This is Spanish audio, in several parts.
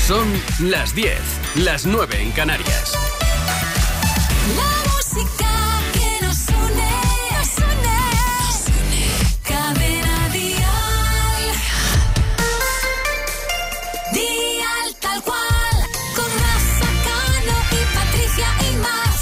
Son las 10, las 9 en Canarias. La música que nos une, Cadena Dial. Dial tal cual, con Rafa Cano y Patricia y más.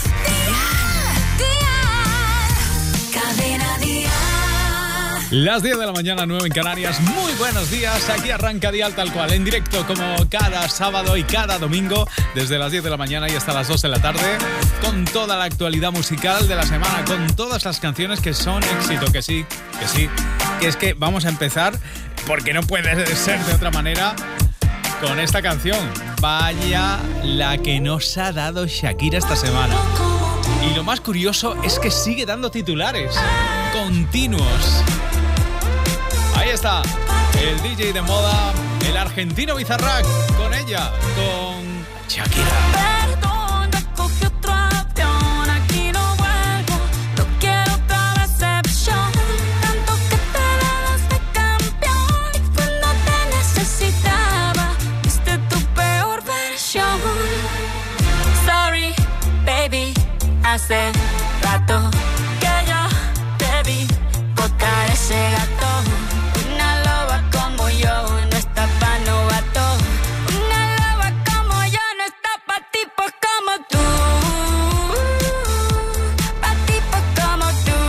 Dial, Cadena Dial. Las 10 de la mañana, 9 en Canarias. Muy buenos días. Aquí arranca Dial tal cual, en directo como cada sábado y cada domingo, desde las 10 de la mañana y hasta las 2 de la tarde, con toda la actualidad musical de la semana, con todas las canciones que son éxito, que sí, que es que vamos a empezar, porque no puede ser de otra manera, con esta canción. Vaya la que nos ha dado Shakira esta semana. Y lo más curioso es que sigue dando titulares continuos. Ahí está, el DJ de moda, el argentino Bizarrap, con ella, con Shakira. Perdón, cogí otro avión, aquí no vuelvo, no quiero otra decepción. Tanto que te dabas de campeón y cuando te necesitaba, viste tu peor versión. Sorry, baby, hace rato que yo debí botar ese gato. Una loba como yo no está pa' novato. Una loba como yo no está pa' tipos como tú. Pa' tipos como tú.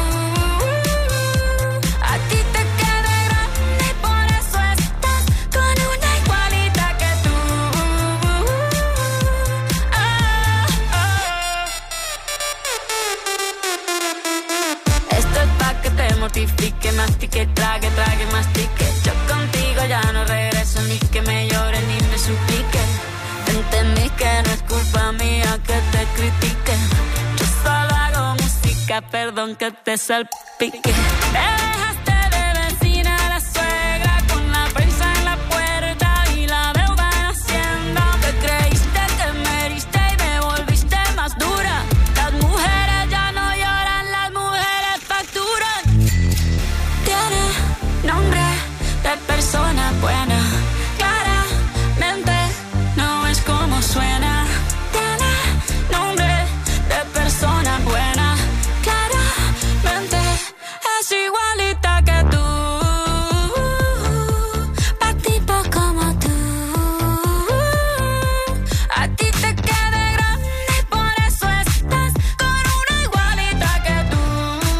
A ti te queda grande y por eso estás con una igualita que tú. Esto es pa' que te mortifique, mastique, trague, mastique. Yo contigo ya no regreso, ni que me llore ni me suplique. Entendí que no es culpa mía que te critique. Yo solo hago música, perdón que te salpique. Te dejaste de vecina a la suegra con la prensa en la puerta y la deuda en Hacienda. Te creíste que me heriste y me volviste más dura. Las mujeres ya no lloran, las mujeres facturan. Tiene nombre de persona buena, claramente no es como suena. Tiene nombre de persona buena, claramente es igualita que tú. Pa' tipo como tú. A ti te queda grande y por eso estás con una igualita que tú.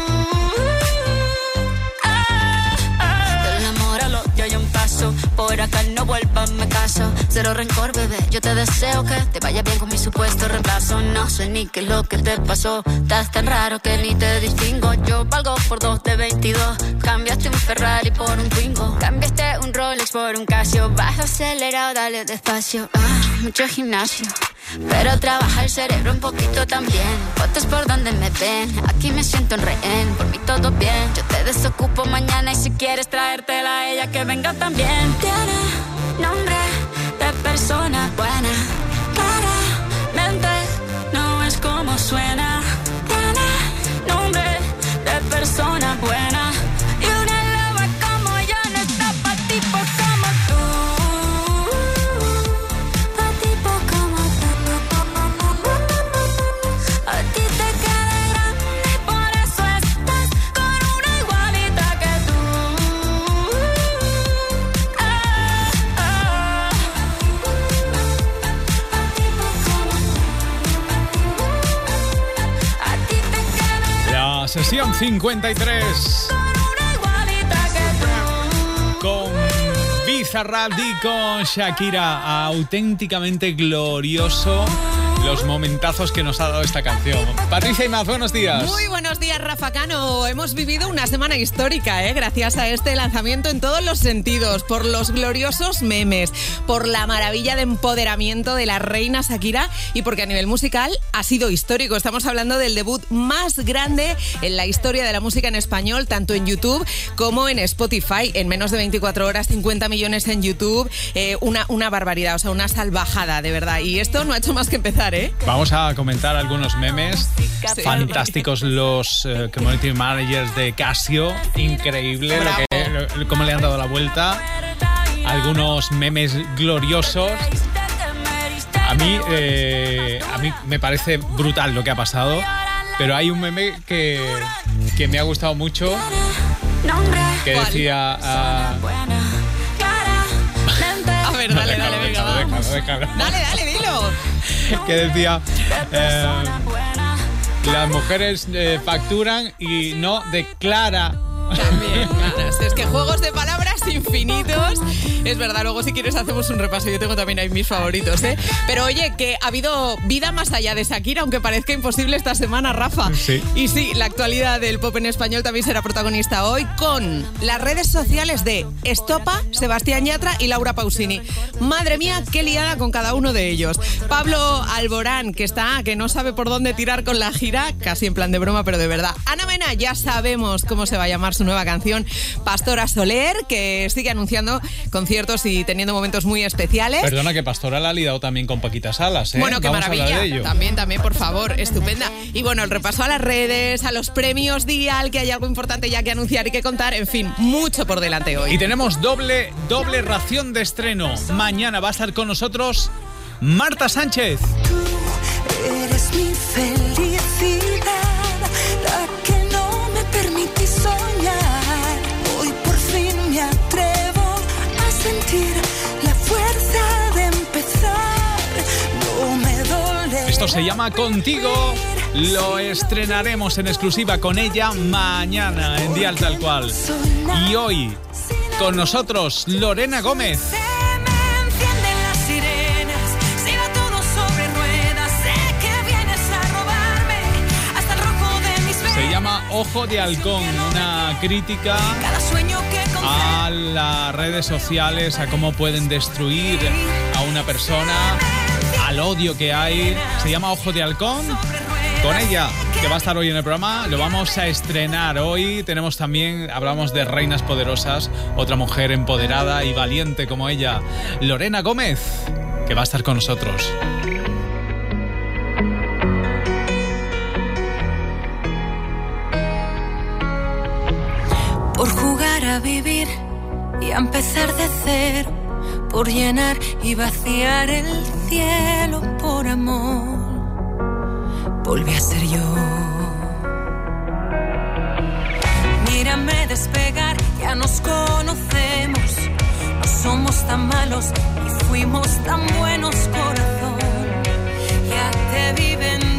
Del amor al odio hay un paso, por acá no vuelvas, me caso. Cero rencor, bebé, yo te deseo que te vaya bien con mi supuesto reemplazo. No sé ni qué es lo que te pasó, estás tan raro que ni te distingo. Yo valgo por 2 de 22, cambiaste un Ferrari por un Twingo. Cambiaste un Rolex por un Casio, vas acelerado, dale despacio. Mucho gimnasio, pero trabaja el cerebro un poquito también. Fotos por donde me ven, aquí me siento en rehén. Por mí todo bien, yo te desocupo mañana y si quieres traértela a ella que venga también. Tiene nombre de persona buena, claramente no es como suena. Tiene nombre de persona buena y una loba como yo no está pa' tipos como tú. Pa' tipos como tú. A ti te queda grande y por eso estás con una igualita que tú. A ti te queda La sesión 53 con una igualita que tú. con Bizarrap y con Shakira. Auténticamente glorioso los momentazos que nos ha dado esta canción. Patricia Imaz, buenos días. Muy buenos días, Rafa Cano. Hemos vivido una semana histórica, gracias a este lanzamiento en todos los sentidos, por los gloriosos memes, por la maravilla de empoderamiento de la reina Shakira y porque a nivel musical ha sido histórico. Estamos hablando del debut más grande en la historia de la música en español, tanto en YouTube como en Spotify. En menos de 24 horas, 50 millones en YouTube, una barbaridad, o sea, una salvajada, de verdad. Y esto no ha hecho más que empezar, Vamos a comentar algunos memes. Sí. Fantásticos los community managers de Casio. Increíble cómo le han dado la vuelta. Algunos memes gloriosos. A mí me parece brutal lo que ha pasado, pero hay un meme que me ha gustado mucho, que decía... A ver, dale, venga, vamos. Déjalo. Dale, dilo. Que decía... las mujeres facturan y no declara. También, claro. Es que juegos de palabras infinitos. Es verdad, luego si quieres hacemos un repaso. Yo tengo también ahí mis favoritos, ¿eh? Pero oye, que ha habido vida más allá de Shakira, aunque parezca imposible esta semana, Rafa. Sí. Y sí, la actualidad del pop en español también será protagonista hoy con las redes sociales de Estopa, Sebastián Yatra y Laura Pausini. Madre mía, qué liada con cada uno de ellos. Pablo Alborán, que no sabe por dónde tirar con la gira, casi en plan de broma, pero de verdad. Ana Mena, ya sabemos cómo se va a llamar su nueva canción. Pastora Soler, que sigue anunciando conciertos y teniendo momentos muy especiales. Perdona, que Pastora la ha liado también con Paquita Salas, ¿eh? Bueno, qué Vamos maravilla. A hablar de ello. También, por favor, estupenda. Y bueno, el repaso a las redes, a los premios Dial, que hay algo importante ya que anunciar y que contar. En fin, mucho por delante hoy. Y tenemos doble ración de estreno. Mañana va a estar con nosotros Marta Sánchez. Tú eres mi felicidad, la que no me permití soñar. Hoy por fin me atrevo a sentir la fuerza de empezar. No me duele. Esto se llama Contigo. Lo estrenaremos en exclusiva con ella mañana en Dial Tal Cual. Y hoy con nosotros Lorena Gómez. Se llama Ojo de Halcón, una crítica a las redes sociales, a cómo pueden destruir a una persona, al odio que hay. Se llama Ojo de Halcón. Con ella, que va a estar hoy en el programa, lo vamos a estrenar hoy. Tenemos también, hablamos de reinas poderosas, otra mujer empoderada y valiente como ella, Lorena Gómez, que va a estar con nosotros. Por jugar a vivir y a empezar de cero, por llenar y vaciar el cielo por amor, volví a ser yo. Mírame despegar, ya nos conocemos, no somos tan malos y fuimos tan buenos, corazón, ya te vi venir.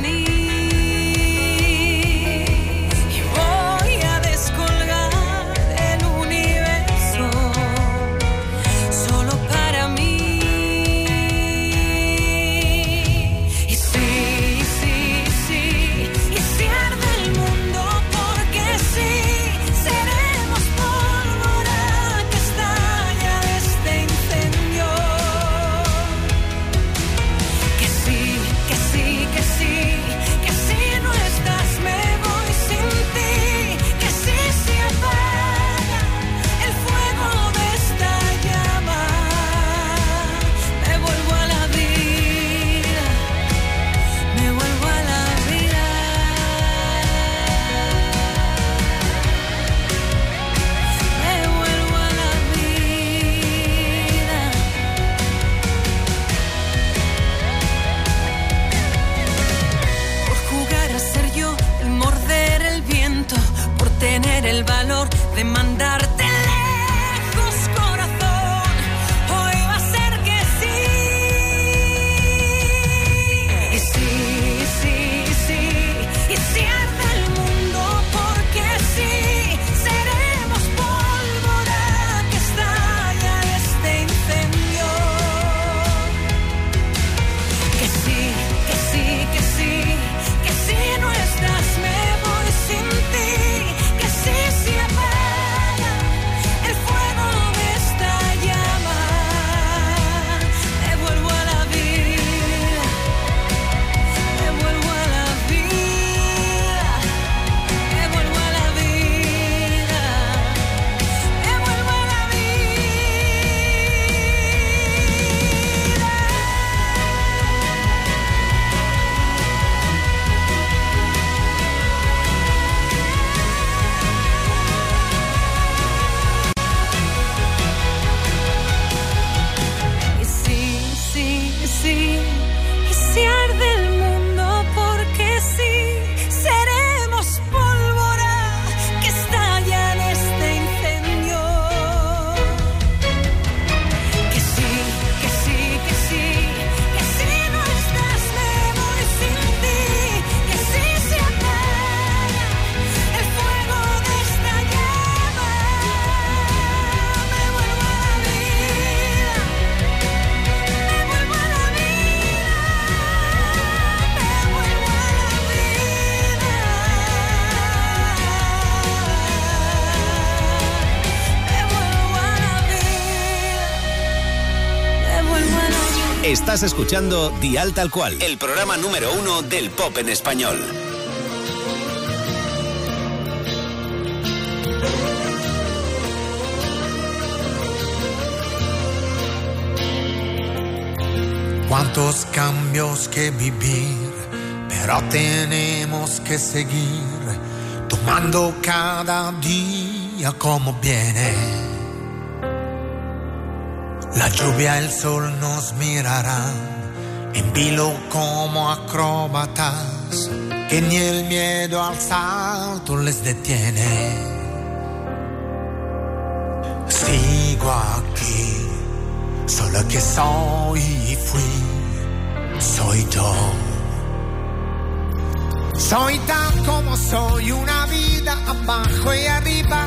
Estás escuchando Dial Tal Cual, el programa número 1 del pop en español. Cuántos cambios que vivir, pero tenemos que seguir tomando cada día como viene. La lluvia, el sol nos mirarán en vilo como acróbatas, que ni el miedo al salto les detiene. Sigo aquí, solo que soy y fui, soy yo. Soy tan como soy, una vida abajo y arriba,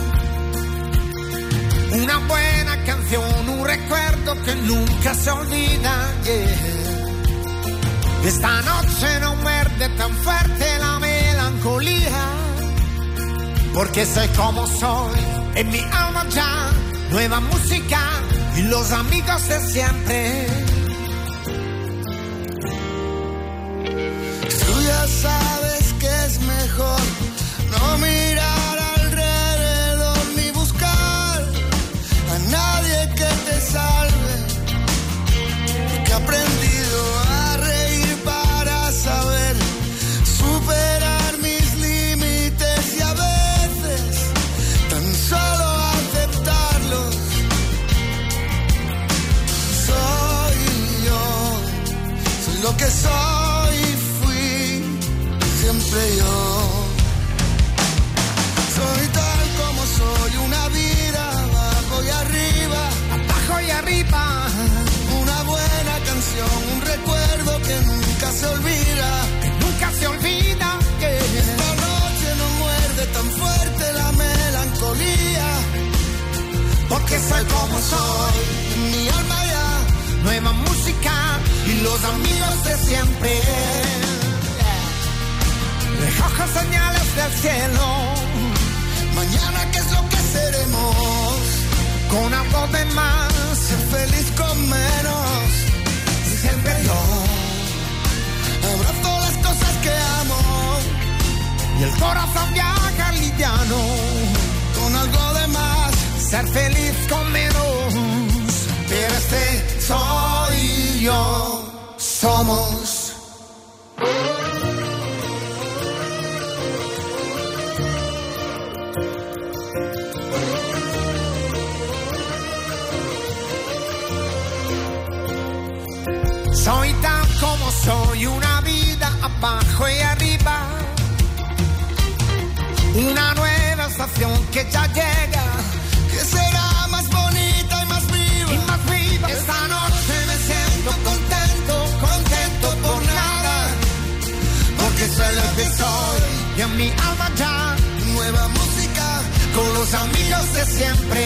una buena canción, un recuerdo que nunca se olvida, yeah. Esta noche no muerde tan fuerte la melancolía, porque soy como soy, en mi alma ya, nueva música y los amigos de siempre. Tú ya sabes que es mejor no mirar alrededor ni buscar a nadie que te salve, que he aprendido a reír para saber superar mis límites y a veces tan solo aceptarlos. Soy yo, soy lo que soy y fui siempre yo. Soy tal como soy, una vida abajo y arriba, Abajo y arriba, una buena canción, un recuerdo que nunca se olvida, que nunca se olvida, que esta noche no muerde tan fuerte la melancolía, porque soy como soy, en mi alma ya, nueva música y los amigos de siempre. Recojo señales del cielo, mañana qué es lo que seremos, con algo de más, ser feliz con menos, siempre yo. abrazo las cosas que amo, Y el corazón viaja liviano, con algo de más, ser feliz con menos. pero este soy yo, somos. Soy tan como soy, una vida abajo y arriba, una nueva estación que ya llega, Que será más bonita y más viva, y más viva. esta noche me siento contento por nada, porque soy lo que soy, Y en mi alma ya, nueva música, con los amigos de siempre.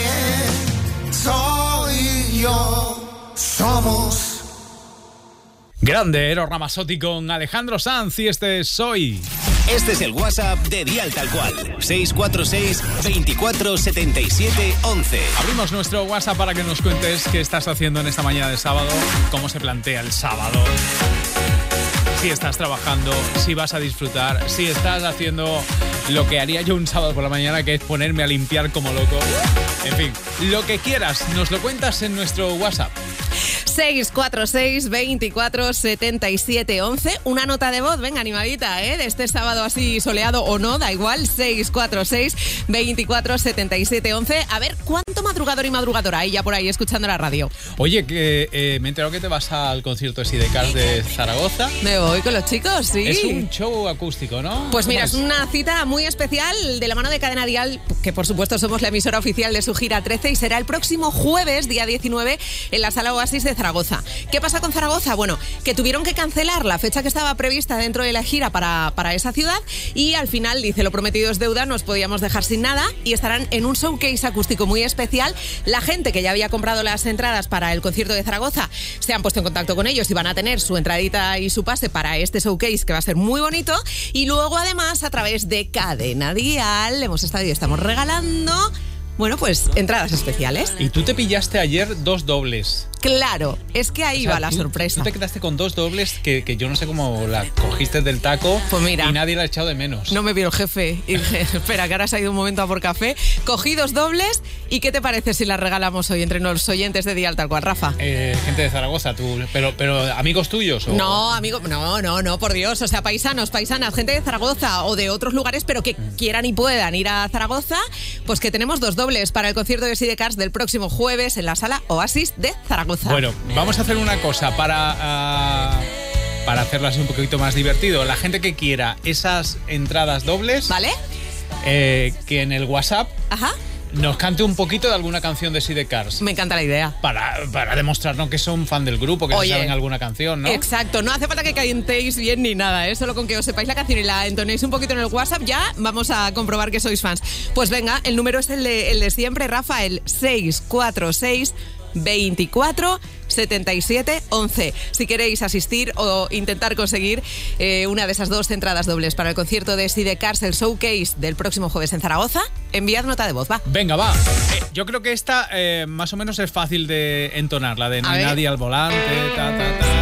soy yo, somos. Grande Eros Ramazzotti con Alejandro Sanz y este es Soy. Este es el WhatsApp de Dial Tal Cual. 646 24 77 11. Abrimos nuestro WhatsApp para que nos cuentes qué estás haciendo en esta mañana de sábado, cómo se plantea el sábado. Si estás trabajando, si vas a disfrutar, si estás haciendo lo que haría yo un sábado por la mañana, que es ponerme a limpiar como loco. En fin, lo que quieras, nos lo cuentas en nuestro WhatsApp. 646 24 77 11. Una nota de voz, venga, animadita, de este sábado así soleado o no, da igual. 646 24 77 11. A ver, ¿cuánto madrugador y madrugadora hay ya por ahí escuchando la radio? Oye, que me he enterado que te vas al concierto de Sidecars de Zaragoza. Me voy con los chicos, sí. Es un show acústico, ¿no? Pues mira, ¿Cómo es una cita muy especial de la mano de Cadena Dial, que por supuesto somos la emisora oficial de su gira 13 y será el próximo jueves, día 19, en la Sala Oasis de Zaragoza. ¿Qué pasa con Zaragoza? Bueno, que tuvieron que cancelar la fecha que estaba prevista dentro de la gira para esa ciudad y al final, dice, lo prometido es deuda, nos podíamos dejar sin nada y estarán en un showcase acústico muy especial. La gente que ya había comprado las entradas para el concierto de Zaragoza se han puesto en contacto con ellos y van a tener su entradita y su pase para este showcase que va a ser muy bonito. Y luego además a través de Cadena Dial hemos estado y estamos regalando, bueno, pues entradas especiales. Y tú te pillaste ayer 2 dobles. Claro, es que ahí va la sorpresa. Tú te quedaste con 2 dobles que yo no sé cómo la cogiste del taco. Pues mira, y nadie la ha echado de menos. No me vio el jefe y dije, espera, que ahora se ha ido un momento a por café. Cogí 2 dobles y ¿qué te parece si las regalamos hoy entre los oyentes de Dial Tal Cual, Rafa? Gente de Zaragoza, tú, pero amigos tuyos. ¿O? No, por Dios, o sea, paisanos, paisanas, gente de Zaragoza o de otros lugares, pero que quieran y puedan ir a Zaragoza, pues que tenemos 2 dobles para el concierto de Sidecars del próximo jueves en la Sala Oasis de Zaragoza. Bueno, vamos a hacer una cosa para hacerlo así un poquito más divertido. La gente que quiera esas entradas dobles, ¿vale? Que en el WhatsApp Ajá. nos cante un poquito de alguna canción de Sidecars. Me encanta la idea. Para demostrarnos que son fan del grupo, que se saben alguna canción, ¿no? Exacto, no hace falta que cantéis bien ni nada, ¿eh? Solo con que os sepáis la canción y la entonéis un poquito en el WhatsApp ya vamos a comprobar que sois fans. Pues venga, el número es el de siempre, Rafa, el 646 24 77 11. Si queréis asistir o intentar conseguir una de esas 2 entradas dobles para el concierto de Sidecars, el showcase del próximo jueves en Zaragoza, enviad nota de voz, va. Venga, va. Yo creo que esta más o menos es fácil de entonar, la de No hay nadie al volante, ta, ta, ta.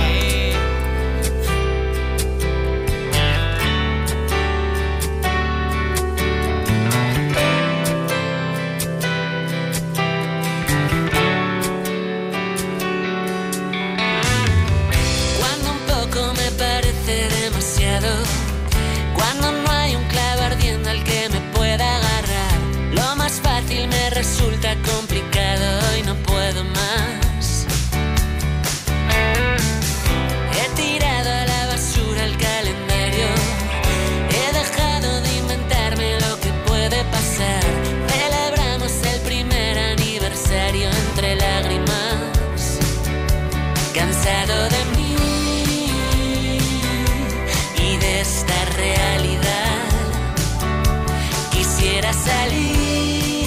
Cuando no hay un clavo ardiendo al que me pueda agarrar, lo más fácil me resulta complicado y no puedo más. He tirado a la basura el calendario, he dejado de inventarme lo que puede pasar. Celebramos el primer aniversario entre lágrimas, cansado de mí esta realidad. Quisiera salir,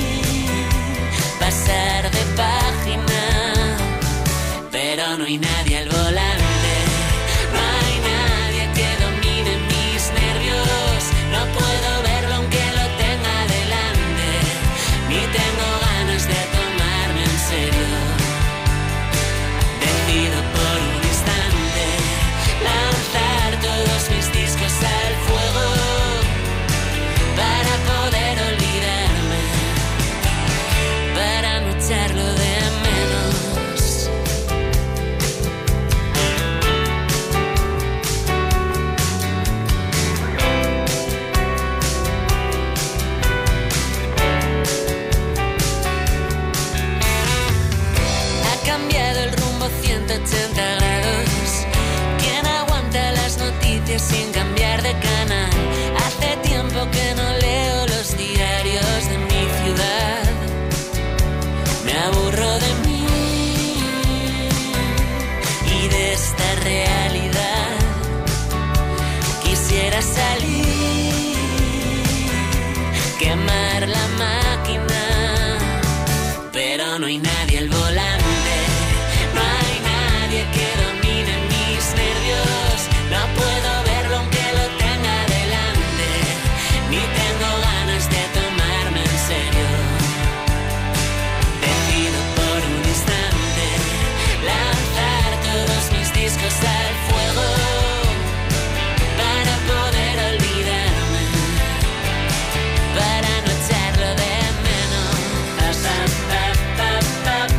pasar de página, pero no hay nadie al volante, no hay nadie que domine mis nervios. No puedo verlo aunque lo tenga delante, ni tengo ganas de tomarme en serio. Decido por un instante lanzar todos mis discos al fuego para poder olvidarme, para no echarlo de menos. Ha cambiado el rumbo 180 grados. ¿Quién aguanta las noticias sin cambiar de canal? Hace tiempo que no leo los diarios de mi ciudad. Me aburro de mí y de esta realidad. Quisiera salir, quemar la máquina, pero no hay nadie al volante. No hay nadie que domine mis nervios. No puedo verlo aunque lo tenga delante, ni tengo ganas de tomarme en serio. Decido por un instante lanzar todos mis discos al fuego para poder olvidarme, para no echarlo de menos.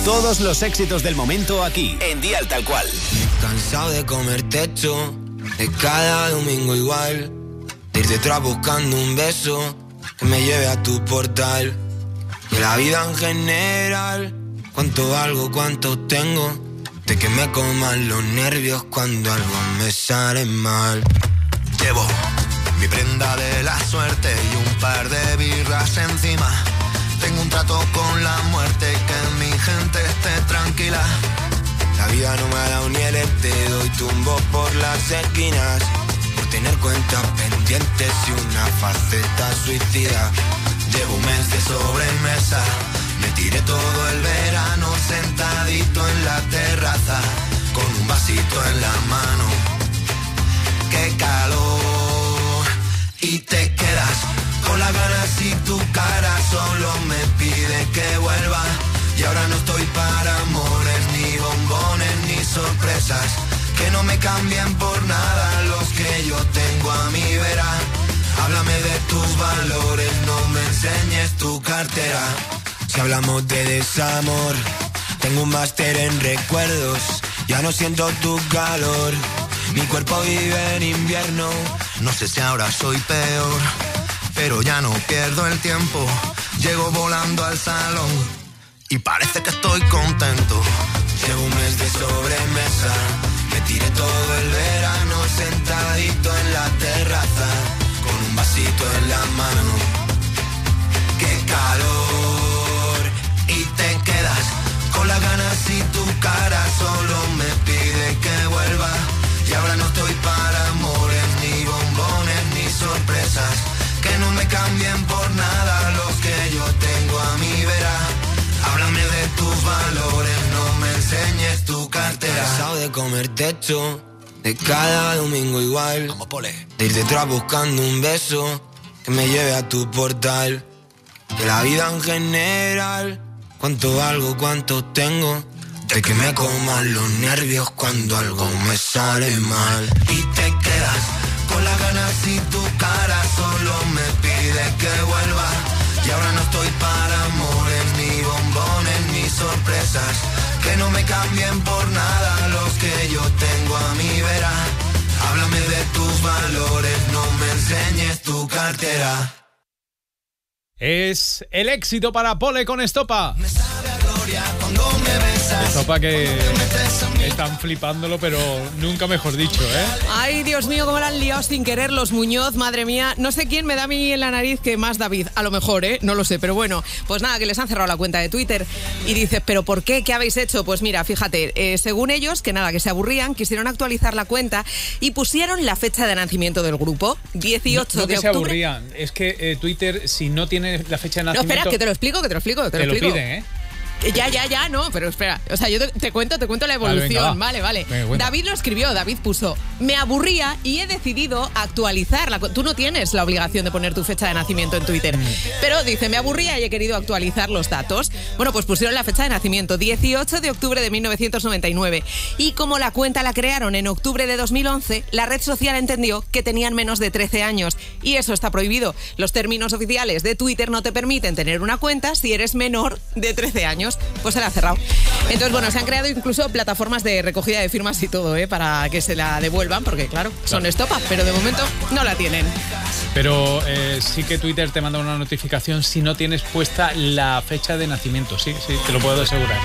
Todos los éxitos del momento aquí, en Dial Tal Cual. Cansado de comer techo, de cada domingo igual, de ir detrás buscando un beso que me lleve a tu portal. De la vida en general, cuánto valgo, cuánto tengo, de que me coman los nervios cuando algo me sale mal. Llevo mi prenda de la suerte y un par de birras encima. Tengo un trato con la muerte, que mi gente esté tranquila. La vida no me ha dado ni el dedo y tumbo por las esquinas, por tener cuentas pendientes y una faceta suicida. Llevo un mes de sobremesa, me tiré todo el verano sentadito en la terraza, con un vasito en la mano. ¡Qué calor! Y te quedas con las ganas y tu cara solo me pide que vuelva. Y ahora no estoy para amores, ni bombones, ni sorpresas, que no me cambien por nada los que yo tengo a mi vera. Háblame de tus valores, no me enseñes tu cartera. Si hablamos de desamor, tengo un máster en recuerdos, ya no siento tu calor. Mi cuerpo vive en invierno, no sé si ahora soy peor, pero ya no pierdo el tiempo. Llego volando al salón y parece que estoy contento. Llevo un mes de sobremesa, me tiré todo el verano sentadito en la terraza, con un vasito en la mano. ¡Qué calor! Y te quedas con las ganas y tu cara solo me pide que vuelva. Y ahora no estoy para amores, ni bombones, ni sorpresas, que no me cambien por nada los que yo tengo a mi vera. Háblame de tus valores, no me enseñes tu cartera. Cansado de comer techo, de cada domingo igual, como Pole, de ir detrás buscando un beso que me lleve a tu portal. De la vida en general, cuánto valgo, cuánto tengo, de que me coman los nervios cuando algo me sale mal. Y te quedas con las ganas y tu cara solo me pide que vuelva. Y ahora no estoy para amores, ni bombones, ni sorpresas, que no me cambien por nada los que yo tengo a mi vera. Háblame de tus valores, no me enseñes tu cartera. Es el éxito para Pole con Estopa. Me sabe a gloria cuando me besas. Estopa que están flipándolo, pero nunca mejor dicho, ¿eh? Ay, Dios mío, cómo la han liado sin querer los Muñoz, madre mía. No sé quién me da a mí en la nariz que más David, a lo mejor, ¿eh? No lo sé, pero bueno. Pues nada, que les han cerrado la cuenta de Twitter. Y dices, ¿pero por qué? ¿Qué habéis hecho? Pues mira, fíjate, según ellos, que nada, que se aburrían, quisieron actualizar la cuenta y pusieron la fecha de nacimiento del grupo, 18 no de que octubre. Se aburrían, es que Twitter, si no tiene la fecha de nacimiento... No, espera, que te lo explico. Te lo piden, ¿eh? Ya, no, pero espera. O sea, yo te cuento la evolución. Vale. Venga, David lo escribió, David puso: me aburría y he decidido actualizarla. Tú no tienes la obligación de poner tu fecha de nacimiento en Twitter. Pero dice, me aburría y he querido actualizar los datos. Bueno, pues pusieron la fecha de nacimiento, 18 de octubre de 1999. Y como la cuenta la crearon en octubre de 2011, la red social entendió que tenían menos de 13 años. Y eso está prohibido. Los términos oficiales de Twitter no te permiten tener una cuenta si eres menor de 13 años. Pues se la ha cerrado. Entonces, bueno, se han creado incluso plataformas de recogida de firmas y todo, para que se la devuelvan, porque claro, son Estopa, pero de momento no la tienen. Pero sí que Twitter te manda una notificación si no tienes puesta la fecha de nacimiento. Sí, te lo puedo asegurar.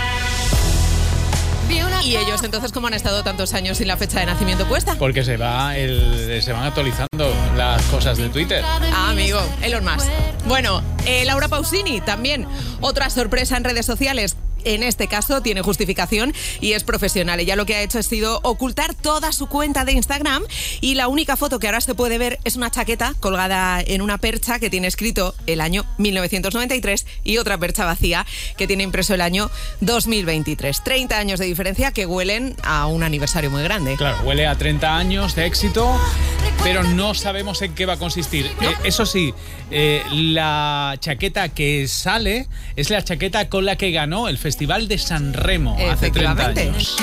¿Y ellos entonces cómo han estado tantos años sin la fecha de nacimiento puesta? Porque se van actualizando las cosas de Twitter. Ah, amigo, Elon Musk. Bueno, Laura Pausini también, otra sorpresa en redes sociales. En este caso tiene justificación y es profesional. Ella lo que ha hecho ha sido ocultar toda su cuenta de Instagram y la única foto que ahora se puede ver es una chaqueta colgada en una percha que tiene escrito el año 1993 y otra percha vacía que tiene impreso el año 2023. 30 años de diferencia que huelen a un aniversario muy grande. Claro, huele a 30 años de éxito, pero no sabemos en qué va a consistir. ¿No? Eso sí, la chaqueta que sale es la chaqueta con la que ganó el Festival de San Remo hace 30 años.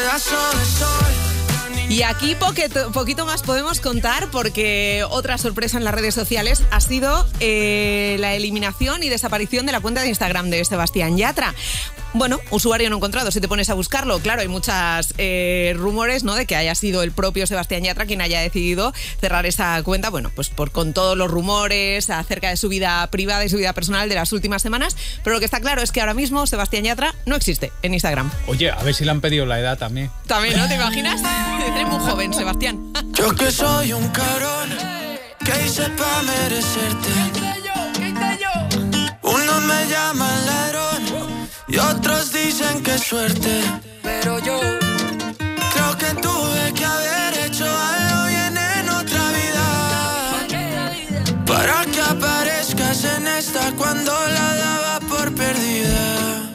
Y aquí poquito más podemos contar porque otra sorpresa en las redes sociales ha sido la eliminación y desaparición de la cuenta de Instagram de Sebastián Yatra. Bueno, usuario no encontrado, si te pones a buscarlo. Claro, hay muchos rumores, ¿no?, de que haya sido el propio Sebastián Yatra quien haya decidido cerrar esa cuenta, bueno, pues con todos los rumores acerca de su vida privada y su vida personal de las últimas semanas. Pero lo que está claro es que ahora mismo Sebastián Yatra no existe en Instagram. Oye, a ver si le han pedido la edad también. También, ¿no? ¿Te imaginas? Eres muy joven, Sebastián. Yo que soy un cabrón, ¿qué hice pa' merecerte? ¿Qué hice yo? Unos me llaman ladrón y otros dicen que suerte. Pero yo creo que tuve que haber hecho algo bien en otra vida para que aparezcas en esta cuando la daba por perdida.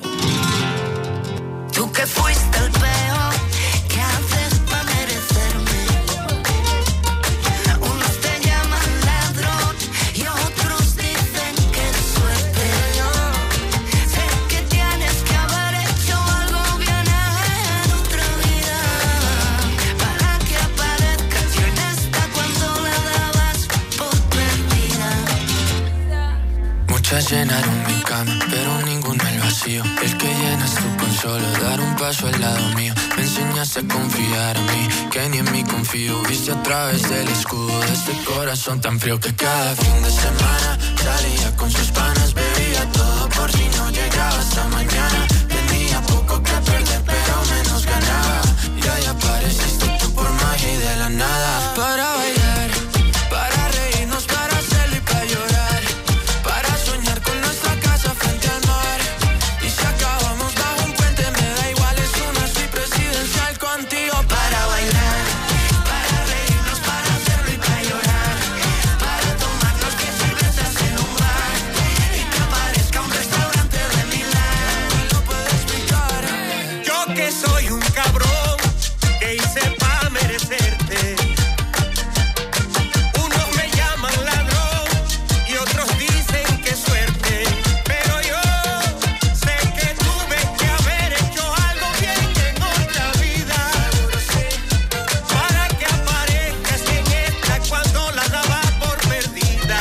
Tú que fuiste el peor, ¿qué haces pa' merecerme? Unos te llaman ladrón y otros dicen que es suerte. Sé que tienes que haber hecho algo bien en otra vida para que aparezcas en esta cuando la dabas por perdida. Muchas llenaron mi cama, pero ninguno el vacío. El que llenas tú con solo dar un paso al lado mío. Me enseñaste a confiar en mí, que ni en mí confío. Viste a través del escudo de este corazón tan frío que cada fin de semana salía con sus panas. Bebía todo por si no llegaba hasta mañana. Tenía poco que perder, pero menos ganaba. Y ahí apareciste tú por magia y de la nada. Para bailar, para reírnos, para hacerlo y para llorar. Para soñar con nuestra casa frente al mar. Y si acabamos bajo un puente me da igual, es una suite presidencial contigo. Para bailar, para reírnos, para hacerlo y para llorar. Para tomarnos 10 cervezas en un bar. Y que aparezca un restaurante de Milán. No lo puedo explicar. Yo que soy un cabrón, que hice pa' merecerte. Unos me llaman ladrón y otros dicen que suerte. Pero yo sé que tuve que haber hecho algo bien en otra vida para que aparezcas en esta cuando la daba por perdida.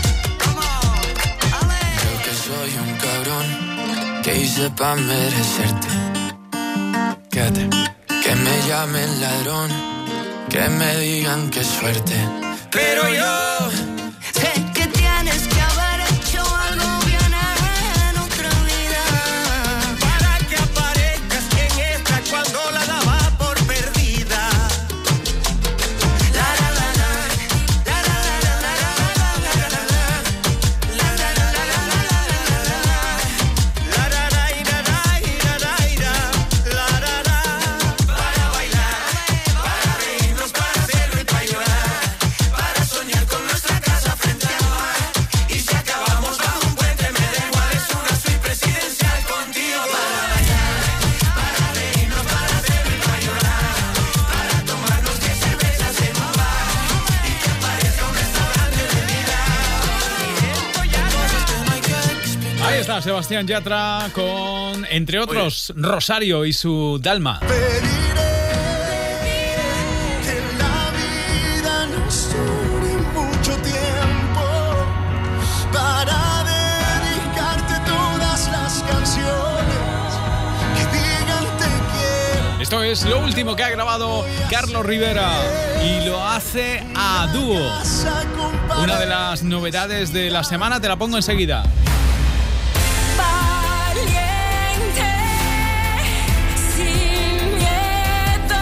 Yo que soy un cabrón, que hice pa' merecerte. Quédate. Que me llamen ladrón, que me digan que suerte. Pero yo sé que tienes que haber hecho algo bien en otra vida para que aparezcas en esta cuando la daba por perdida. La la la la, la la la la la la la la la la Para bailar, para reírnos, para hacerlo y para llorar. Para soñar con nuestra casa frente al mar. Y si acabamos bajo un puente me da igual, es una suite presidencial contigo. Para bailar, para reírnos, para hacerlo y para llorar. Para tomarnos 10 cervezas en un bar. Y que aparezca un restaurante de vida. Ahí está Sebastián Yatra con, entre otros, Rosario y su Dalma. Que la vida nos dure mucho tiempo para dedicarte todas las canciones que digan te quiero. Esto es lo último que ha grabado Carlos Rivera y lo hace a dúo. Una de las novedades de la semana, te la pongo enseguida. Valiente, sin miedo,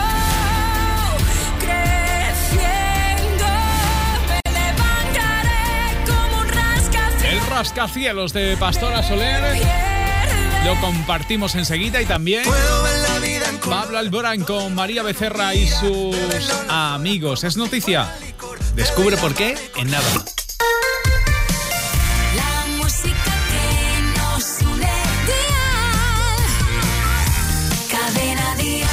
creciendo, me levantaré como un rascacielos. El rascacielos de Pastora Soler lo compartimos enseguida y también Pablo Alborán con María Becerra y sus amigos. Es noticia. Descubre por qué en nada. La música que nos une, Dial, Cadena Dial.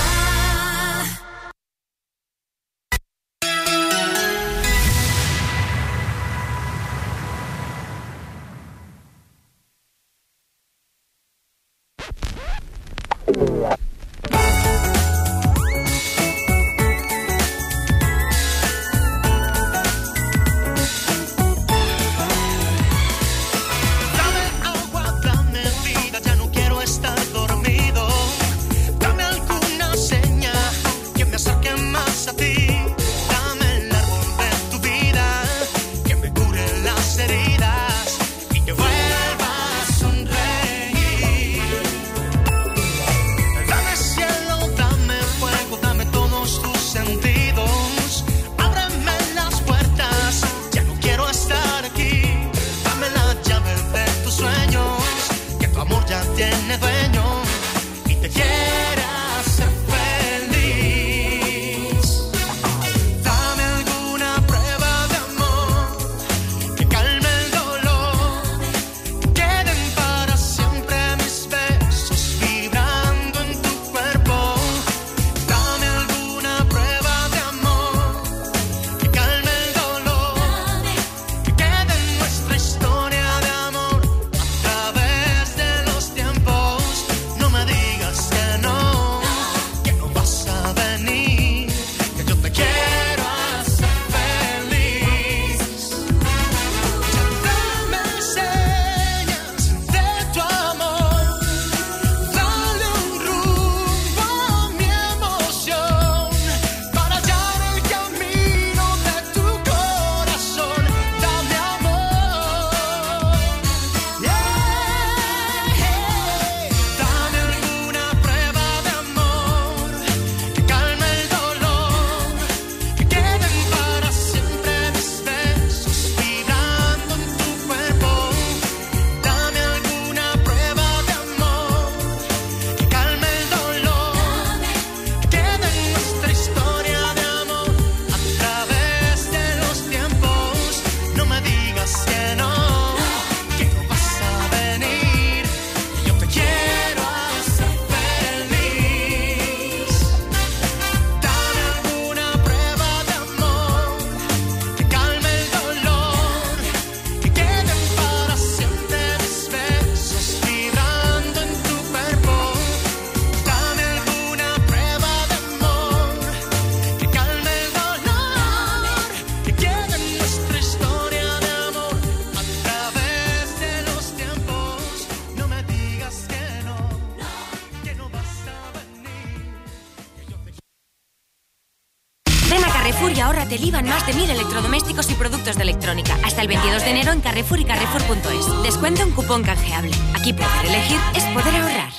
durante el IVA en más de 1000 electrodomésticos y productos de electrónica. Hasta el 22 de enero en Carrefour y Carrefour.es. Descuento en cupón canjeable. Aquí poder elegir es poder ahorrar.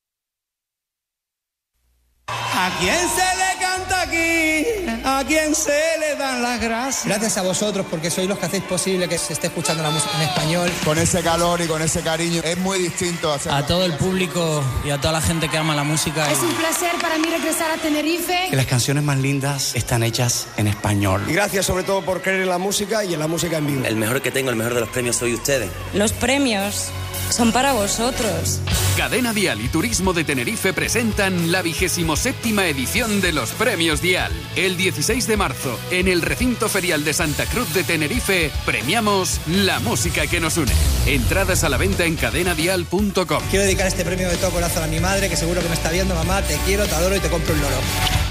¿A quién se le canta aquí? ¿A quién se le dan las gracias? Gracias a vosotros porque sois los que hacéis posible que se esté escuchando la música en español. Con ese calor y con ese cariño es muy distinto hacerlo. A todo el público y a toda la gente que ama la música. Es un placer para mí regresar a Tenerife. Que las canciones más lindas están hechas en español. Y gracias sobre todo por creer en la música y en la música en vivo. El mejor que tengo, el mejor de los premios soy ustedes. Los premios son para vosotros. Cadena Dial y Turismo de Tenerife presentan la 27ª edición de los Premios Dial. El 16 de marzo, en el recinto ferial de Santa Cruz de Tenerife, premiamos la música que nos une. Entradas a la venta en cadenadial.com. Quiero dedicar este premio de todo corazón a mi madre, que seguro que me está viendo. Mamá, te quiero, te adoro y te compro un loro.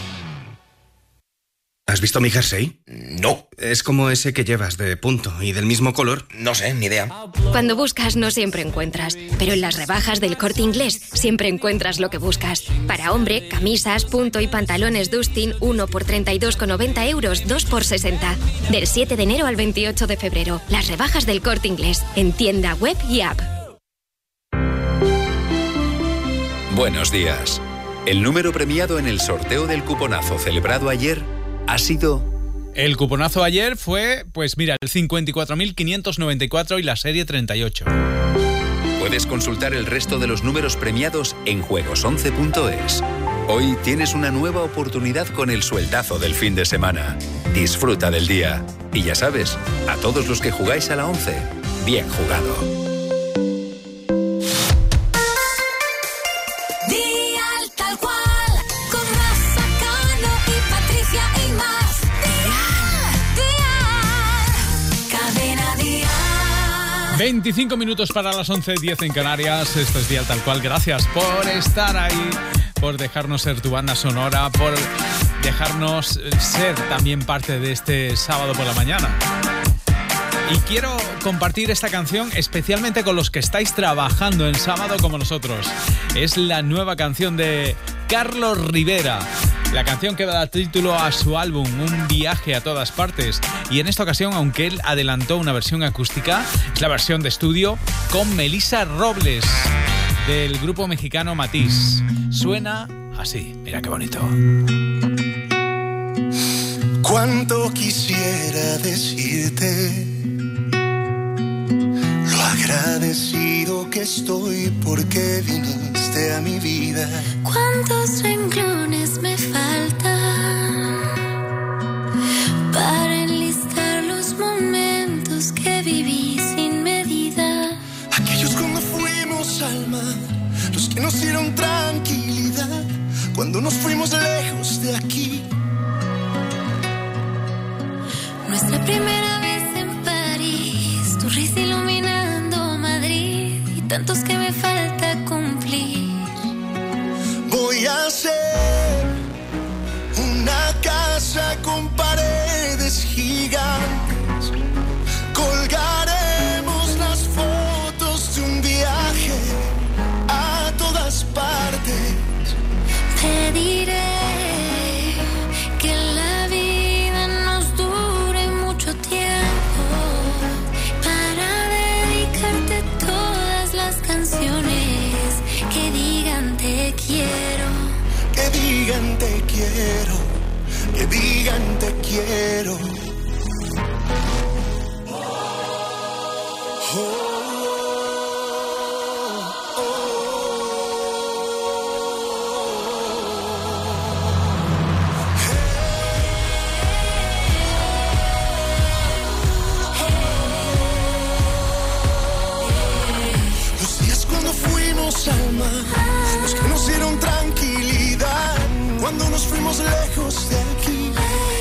¿Has visto mi jersey? No. Es como ese que llevas, de punto y del mismo color. No sé, ni idea. Cuando buscas no siempre encuentras, pero en las rebajas del Corte Inglés siempre encuentras lo que buscas. Para hombre, camisas, punto y pantalones Dustin, 1 por 32,90 euros, 2 por 60. Del 7 de enero al 28 de febrero, las rebajas del Corte Inglés, en tienda web y app. Buenos días. El número premiado en el sorteo del cuponazo celebrado ayer ha sido... El cuponazo ayer fue, pues mira, el 54.594 y la serie 38. Puedes consultar el resto de los números premiados en juegos11.es. Hoy tienes una nueva oportunidad con el sueldazo del fin de semana. Disfruta del día. Y ya sabes, a todos los que jugáis a la 11, bien jugado. Con Rafa, Cano y Patricia y más. 25 minutos para las 11:10 en Canarias. Esto es Dial Tal Cual. Gracias por estar ahí, por dejarnos ser tu banda sonora, por dejarnos ser también parte de este sábado por la mañana. Y quiero compartir esta canción especialmente con los que estáis trabajando en sábado como nosotros. Es la nueva canción de Carlos Rivera. La canción que da título a su álbum, Un viaje a todas partes. Y en esta ocasión, aunque él adelantó una versión acústica, es la versión de estudio con Melissa Robles, del grupo mexicano Matiz. Suena así, mira qué bonito. Cuánto quisiera decirte lo agradecido que estoy porque viniste a mi vida. ¿Cuántos renglones me faltan para enlistar los momentos que viví sin medida? Aquellos cuando fuimos al mar, los que nos dieron tranquilidad, cuando nos fuimos lejos de aquí. Nuestra primera vez en París, tu risa iluminando Madrid y tantos que me falta cumplir. Voy a hacer una casa con paredes gigantes. Colgaremos las fotos de un viaje a todas partes. Pediré que la vida nos dure mucho tiempo para dedicarte todas las canciones que digan te quiero. Que digan te quiero, que digan te quiero. Los días cuando fuimos al mar, los que nos dieron tranquilidad, cuando nos fuimos lejos de aquí.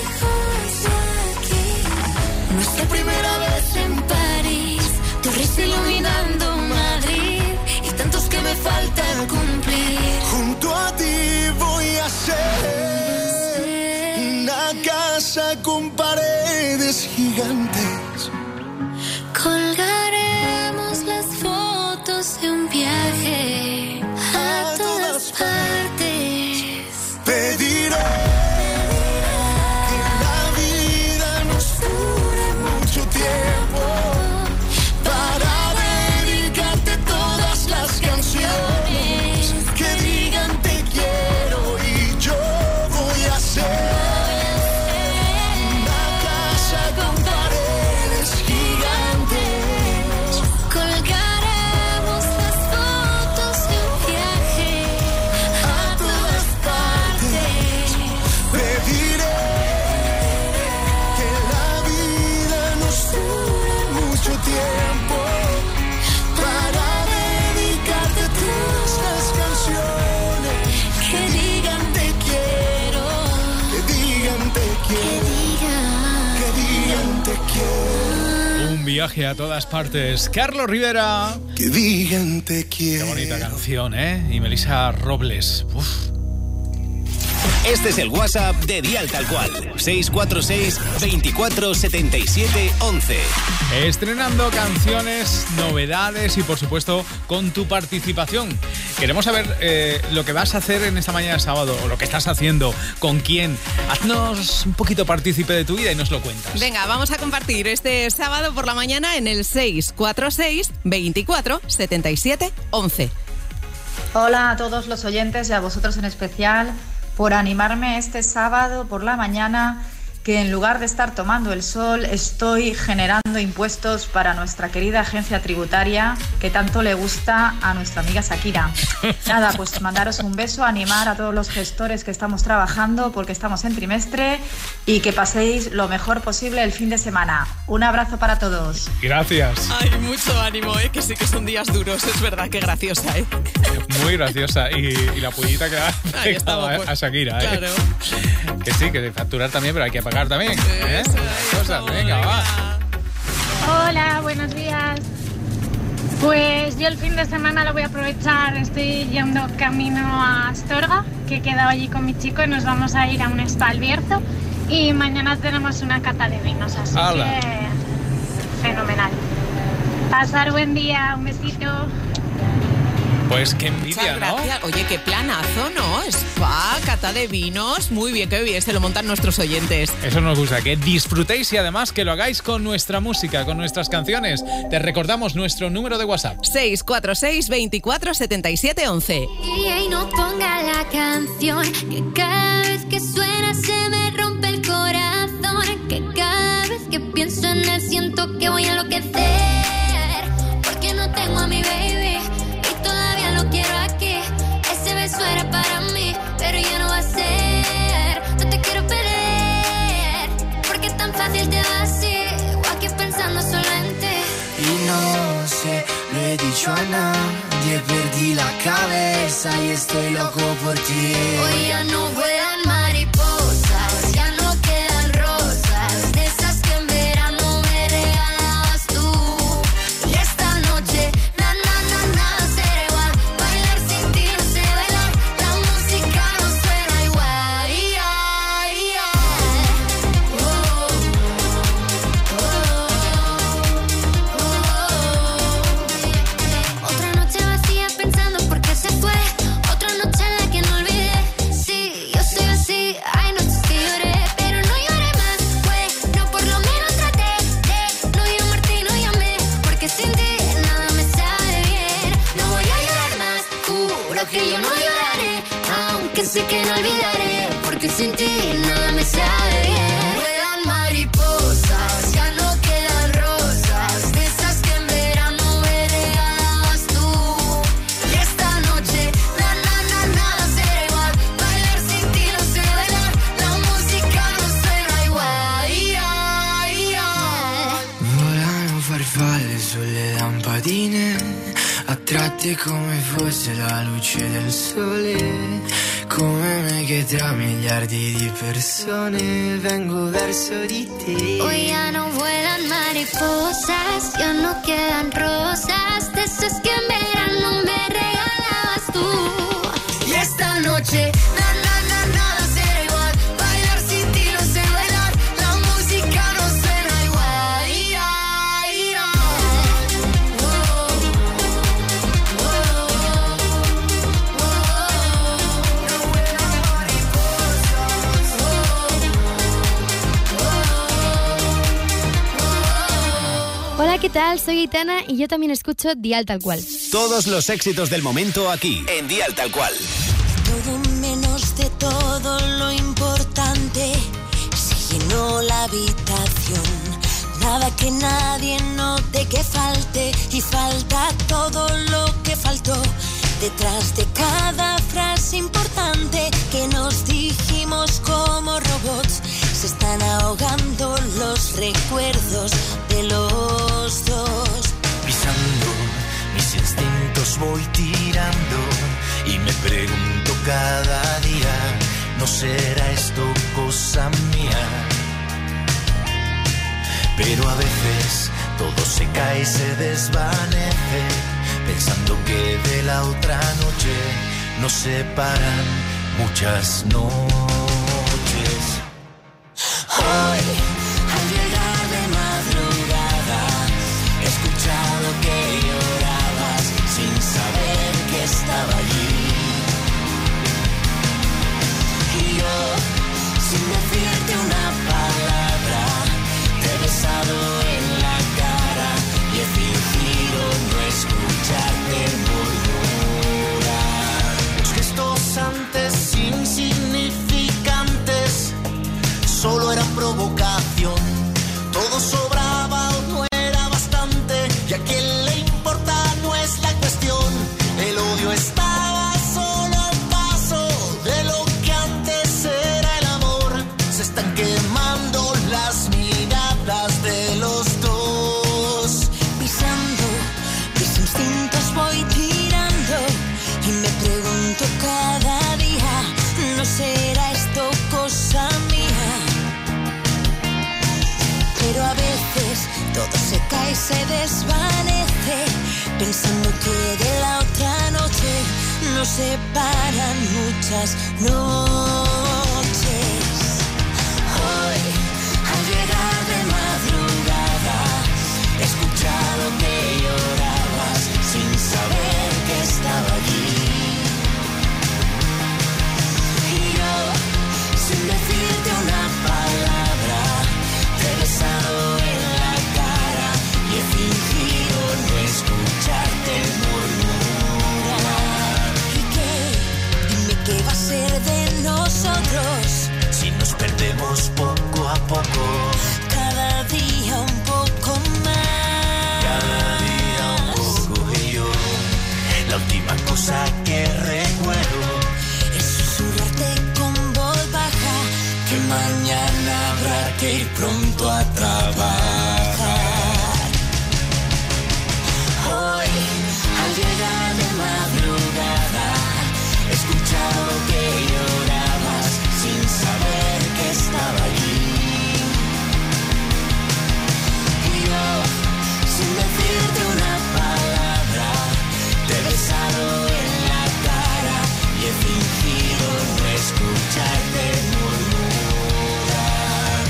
Nuestra primera vez en París, tu risa iluminando Madrid y tantos que me falta cumplir. Junto a ti voy a hacer una casa con paredes gigantes. Colgaremos las fotos de un viaje a todas partes. Pediré que la vida quiero. Un viaje a todas partes. Carlos Rivera. Que digan te quiero. Qué bonita canción, ¿eh? Y Melissa Robles. Uf. Este es el WhatsApp de Dial Tal Cual. 646 24 77 11. Estrenando canciones, novedades y por supuesto con tu participación. Queremos saber lo que vas a hacer en esta mañana de sábado o lo que estás haciendo, con quién. Haznos un poquito partícipe de tu vida y nos lo cuentas. Venga, vamos a compartir este sábado por la mañana en el 646 24 77 11. Hola a todos los oyentes y a vosotros en especial por animarme este sábado por la mañana, que en lugar de estar tomando el sol estoy generando impuestos para nuestra querida agencia tributaria que tanto le gusta a nuestra amiga Shakira. Nada, pues mandaros un beso, animar a todos los gestores que estamos trabajando porque estamos en trimestre y que paséis lo mejor posible el fin de semana. Un abrazo para todos. Gracias. Ay, mucho ánimo, que sí que son días duros, es verdad, qué graciosa, Muy graciosa y la pullita que ha pegado a Shakira, Claro. Que sí, que de facturar también, pero hay que pagar también. Cosas, venga, va. Hola, buenos días. Pues yo el fin de semana lo voy a aprovechar, estoy yendo camino a Astorga, que he quedado allí con mi chico y nos vamos a ir a un spa al Bierzo y mañana tenemos una cata de vinos, así que fenomenal. Pasar buen día, un besito. Pues qué envidia, ¿no? Oye, qué planazo, ¿no? Spa, cata de vinos, muy bien, qué bien, se lo montan nuestros oyentes. Eso nos gusta, que disfrutéis y además que lo hagáis con nuestra música, con nuestras canciones. Te recordamos nuestro número de WhatsApp. 646 24 77 11. Y no ponga la canción, que cada vez que suena se me rompe el corazón, que cada vez que pienso en él siento que voy a enloquecer, porque no tengo a mi baby. Lo quiero aquí, ese beso era para mí, pero ya no va a ser. No te quiero perder, porque tan fácil te va así, o aquí pensando solo en ti. Y no sé, lo he dicho a nadie, perdí la cabeza y estoy loco por ti. Hoy ya no vuelan mariposas, ya no quedan rosas, de esas que en verano me regalabas tú. Y esta noche sé que no olvidaré, porque sin ti nada me sabe bien. Vuelan mariposas, ya no quedan rosas, de esas que en verano me regalabas tú. Y esta noche, nada será igual, bailar sin ti no sé bailar, la música no suena igual. Volano farfalle sulle lampadine, attratte come fosse la luce del sole. Come me che tra miliardi di persone vengo verso di te. Hoy ya no vuelan mariposas, ya no quedan rosas, de esas que en verano me regalabas tú. Y esta noche, nada será igual, bailar sin ti no sé bailar, la música no suena igual. Hola, ¿qué tal? Soy Aitana y yo también escucho Dial Tal Cual. Todos los éxitos del momento aquí, en Dial Tal Cual. Todo menos de todo lo importante se llenó la habitación. Nada que nadie note que falte y falta todo lo que faltó. Detrás de cada frase importante que nos dijimos como robots, se están ahogando los recuerdos de los dos. Pisando mis instintos voy tirando y me pregunto cada día, ¿no será esto cosa mía? Pero a veces todo se cae y se desvanece, pensando que de la otra noche nos separan muchas noches. Hoy, al llegar de madrugada, he escuchado que llorabas sin saber que estaba allí. Y yo, sin decirte una palabra, te he besado en la cara y he fingido no escucharte murmurar. Los gestos antes insignificantes solo eran provocación. Todo sobraba o no era bastante, y a quien le importa no es la cuestión. El odio estaba solo a un paso de lo que antes era el amor. Se están quemando las miradas de los dos. Pisando mis instintos voy tirando y me pregunto cada día, ¿no será esto cosa mía? Pero a veces todo se cae y se desvanece, pensando que de la otra noche nos separan muchas noches. Hoy, al llegar de madrugada, he escuchado que llorabas sin saber que estaba allí. Y yo, sin decirte una palabra, te he besado en la cara y he fingido no escucharte murmurar. ¿Y qué? Dime qué va a ser de nosotros si nos perdemos poco a poco. Cada día un poco más. Cada día un poco. Y yo, la última cosa que recuerdo es susurrarte con voz baja que mañana habrá que ir pronto a trabajar. Hoy, al llegar de madrugada, he escuchado que llorabas sin saber que estaba allí. Y yo, sin decirte una palabra, te he besado en la cara y he fingido no escucharte murmurar.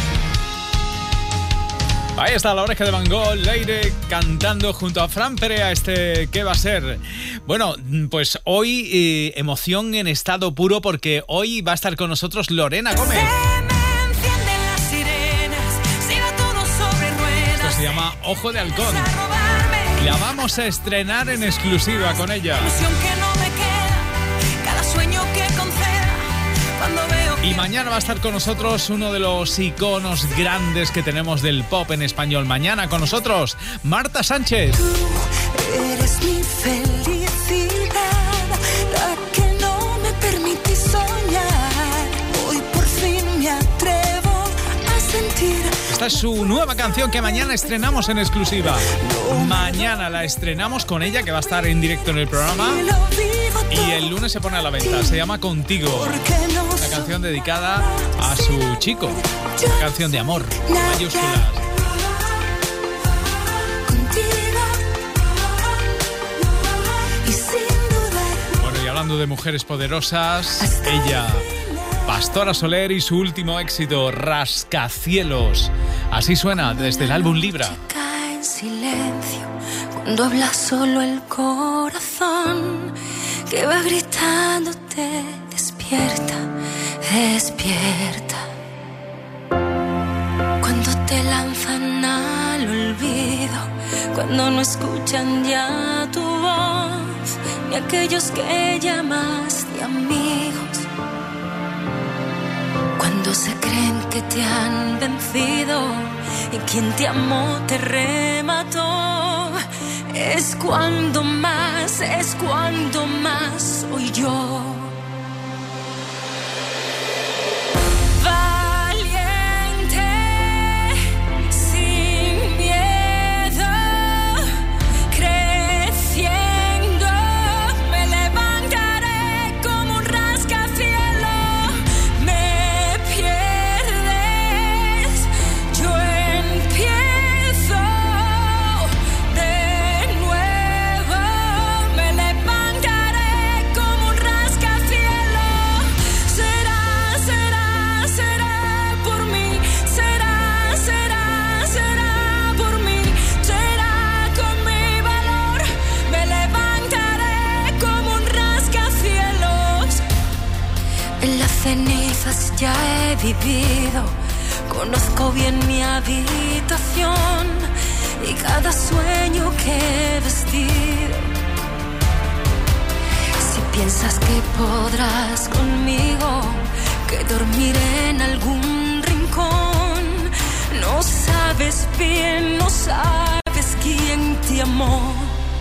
Ahí está La Oreja de Van Gogh, Leire cantando junto a Fran Perea ¿qué va a ser? Bueno, pues hoy emoción en estado puro, porque hoy va a estar con nosotros Lorena Gómez. Esto se llama Ojo de Halcón. La vamos a estrenar en exclusiva con ella. Y mañana va a estar con nosotros uno de los iconos grandes que tenemos del pop en español. Mañana con nosotros, Marta Sánchez. Tú eres mi felicidad, la que no me permití soñar. Hoy por fin me atrevo a sentir. Esta es su nueva canción que mañana estrenamos en exclusiva. Mañana la estrenamos con ella, que va a estar en directo en el programa. Y el lunes se pone a la venta. Se llama Contigo. Una canción dedicada a su chico. Una canción de amor, mayúsculas. Bueno, y hablando de mujeres poderosas, ella, Pastora Soler, y su último éxito, Rascacielos. Así suena desde el álbum Libra. Cae en silencio cuando habla solo el corazón, que va gritándote: despierta, despierta. Cuando te lanzan al olvido, cuando no escuchan ya tu voz, ni aquellos que llamas de amigos. Cuando se creen que te han vencido y quien te amó te remató, es cuando más soy yo. Pierdes, yo empiezo. ya he vivido. Conozco bien mi habitación y cada sueño que he vestido. Si piensas que podrás conmigo, que dormiré en algún rincón, no sabes bien, no sabes quién te amó.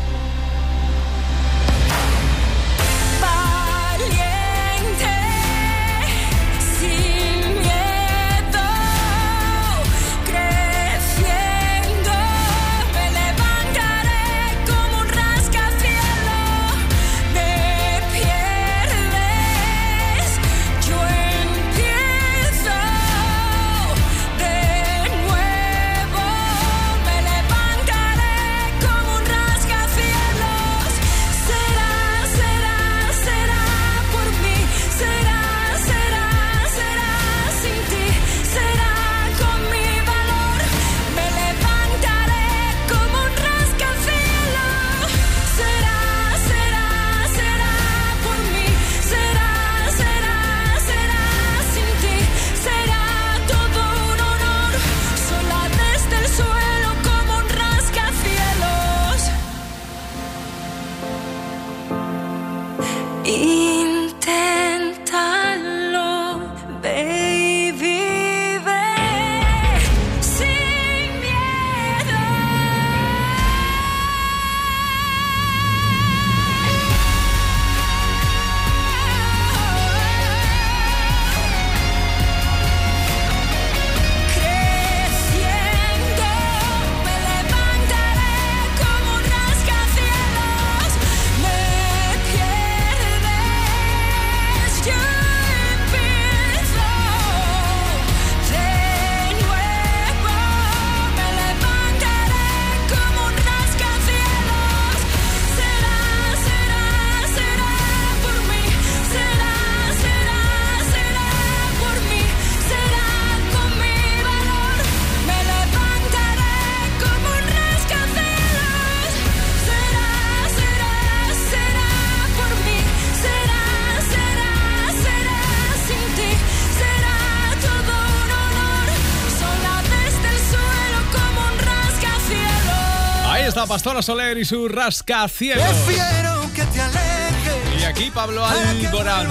Pastora Soler y su rascacielos. Prefiero que te alejes. Y aquí Pablo Alborán,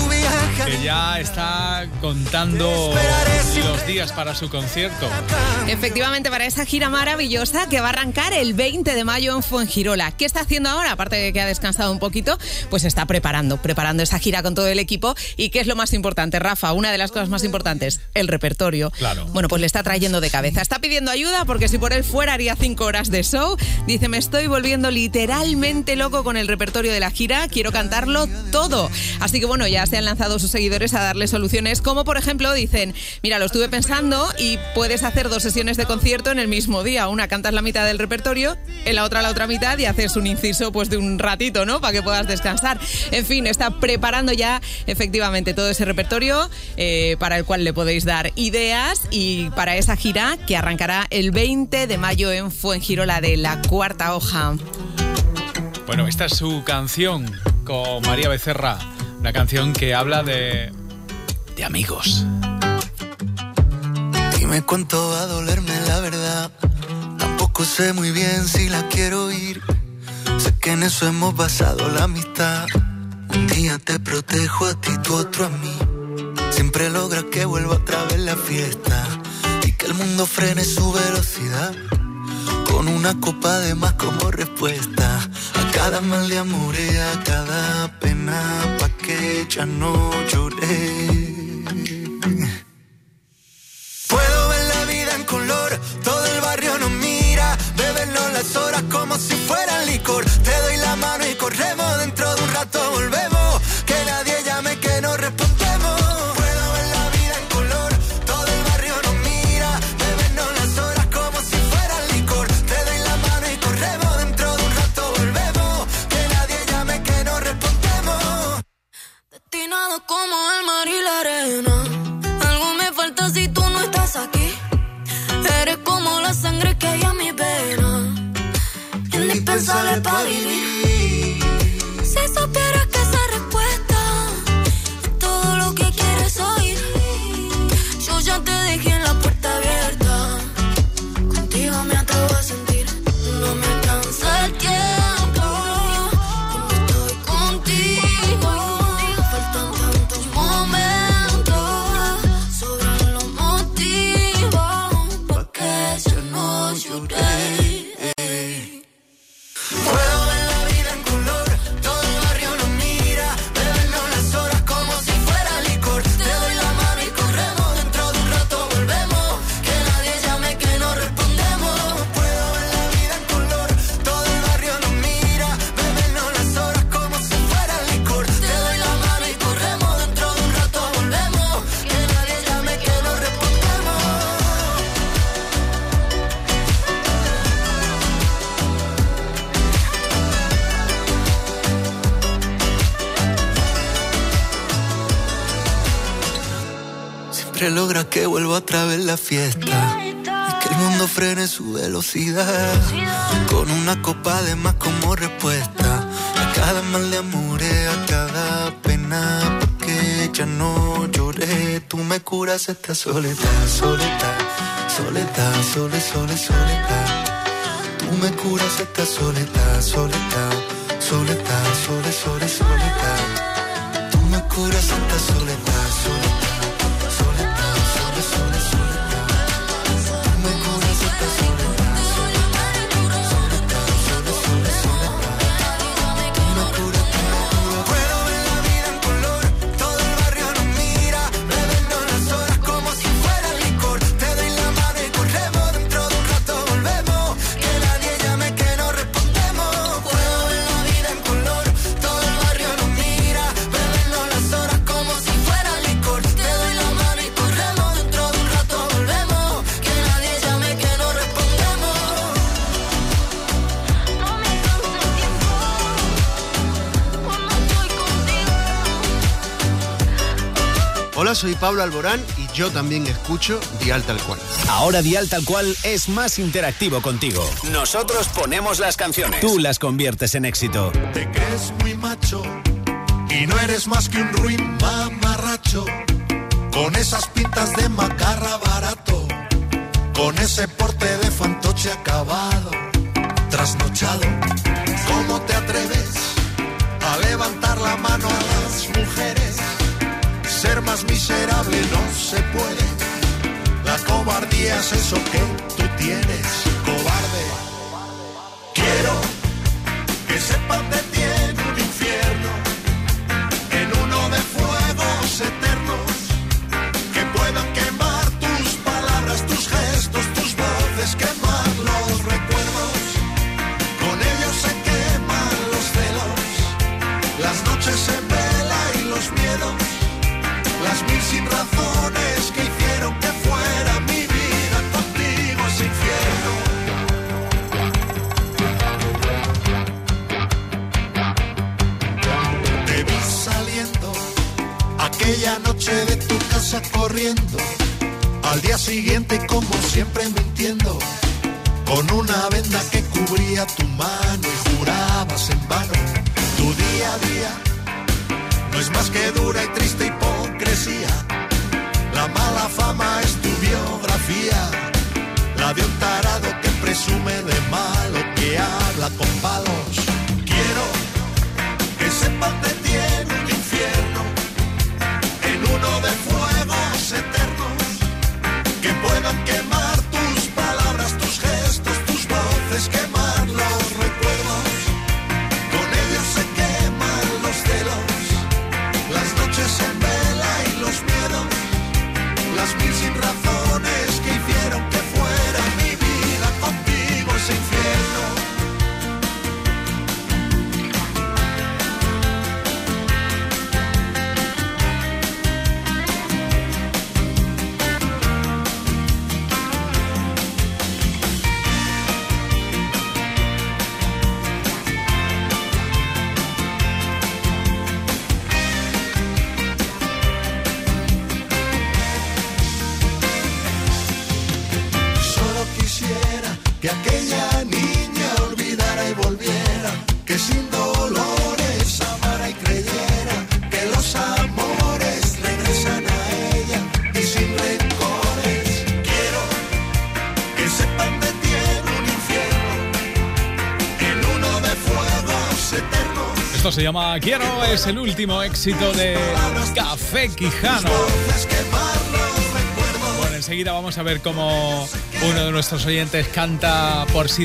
que ya está contando los días para su concierto. Efectivamente, para esa gira maravillosa que va a arrancar el 20 de mayo en Fuengirola. ¿Qué está haciendo ahora? Aparte de que ha descansado un poquito, pues está preparando esa gira con todo el equipo. ¿Y qué es lo más importante, Rafa? Una de las cosas más importantes, el repertorio. Claro. Bueno, pues le está trayendo de cabeza. Está pidiendo ayuda porque si por él fuera haría 5 horas de show. Dice, me estoy volviendo literalmente loco con el repertorio de la gira. Quiero cantarlo todo. Así que bueno, ya se han lanzado sus seguidores a darle soluciones, como por ejemplo dicen, mira, lo estuve pensando y puedes hacer 2 sesiones de concierto en el mismo día. Una cantas la mitad del repertorio, en la otra mitad y haces un inciso pues de un ratito, ¿no? Para que puedas descansar. En fin, está preparando ya efectivamente todo ese repertorio para el cual le podéis dar ideas y para esa gira que arrancará el 20 de mayo en Fuengirola de La Cuarta Hoja. Bueno, esta es su canción con María Becerra, una canción que habla de amigos. Dime cuánto va a dolerme la verdad. Tampoco sé muy bien si la quiero oír. Sé que en eso hemos basado la amistad. Un día te protejo a ti, tú otro a mí. Siempre logras que vuelva otra vez la fiesta y que el mundo frene su velocidad. Con una copa de más como respuesta a cada mal de amor y a cada pena, pa' que ya no lloré. Puedo ver la vida en color, todo el barrio nos mira, bebernos las horas como si fueran licor. Te doy la mano y corremos, dentro de un rato volvemos, que nadie llame que no respondemos. Puedo ver la vida en color, todo el barrio nos mira, bebernos las horas como si fueran licor. Te doy la mano y corremos, dentro de un rato volvemos, que nadie llame que no respondemos. Destinado como el mar y la arena, algo me falta si tú no estás aquí. Eres como la sangre que hay en mi vena, indispensable para vivir. Si supieras que esa respuesta es todo lo que quieres oír. postre logra que vuelva otra vez la fiesta. Y que el mundo frene su velocidad. Con una copa de más como respuesta. A cada mal de amores, a cada pena. Porque ya no lloré. Tú me curas esta soledad, soledad. Soledad, soledad. Tú me curas esta soledad, soledad. Soledad, soledad. Tú me curas esta soledad, soledad. Soledad, soledad. Tú me curas esta soledad, soledad. Soledad, soledad. Tú me curas, puedo ver la vida en color. Todo el barrio nos mira. Bebiendo las horas como si fuera licor. Te doy la mano y corremos. Dentro de un rato volvemos. Que nadie llame que no respondemos. Puedo ver la vida en color. Todo el barrio nos mira. Bebiendo las horas como si fuera licor. Te doy la mano y corremos. Dentro de un rato volvemos. Que nadie llame que no respondemos. No me canso el tiempo cuando estoy contigo. Hola, soy Pablo Alborán y yo también escucho Dial Tal Cual. Ahora Dial Tal Cual es más interactivo contigo. Nosotros ponemos las canciones. Tú las conviertes en éxito. Te crees muy macho y no eres más que un ruin mamarracho. Con esas pintas de macarra barato. Con ese porte de fantoche acabado. Trasnochado. ¿Cómo te atreves a levantar la mano a las mujeres? Ser más miserable no se puede. La cobardía es eso que tú tienes, cobarde. Quiero que sepan de ti en un infierno, en uno de fuegos eternos, que puedan quemar tus palabras, tus gestos, tus voces, quemar los recuerdos. Con ellos se queman los celos, las noches en vela y los miedos. Las mil sin razones que hicieron que fuera mi vida contigo ese infierno. Te vi saliendo aquella noche de tu casa corriendo. Al día siguiente como siempre mintiendo. Con una venda que cubría tu mano y jurabas en vano. Tu día a día no es más que dura y triste hipocresía. La mala fama es tu biografía. La de un tarado que presume de malo, que habla con palos. Quiero que sepan de ti en un infierno, en uno de fuegos eternos, que puedan quemar tus palabras, tus gestos, tus voces, quemar los recuerdos. Con ellos se queman los celos, las noches en vela y los miedos, las mil sin razones que hicieron que fuera mi vida contigo ese infierno. Que aquella niña olvidara y volviera, que sin dolores amara y creyera, que los amores regresan a ella y sin rencores. Quiero que sepan de ti en un infierno, en uno de fuegos eternos. Esto se llama Quiero, es el último éxito de Café Quijano. Bueno, enseguida vamos a ver cómo uno de nuestros oyentes canta Por si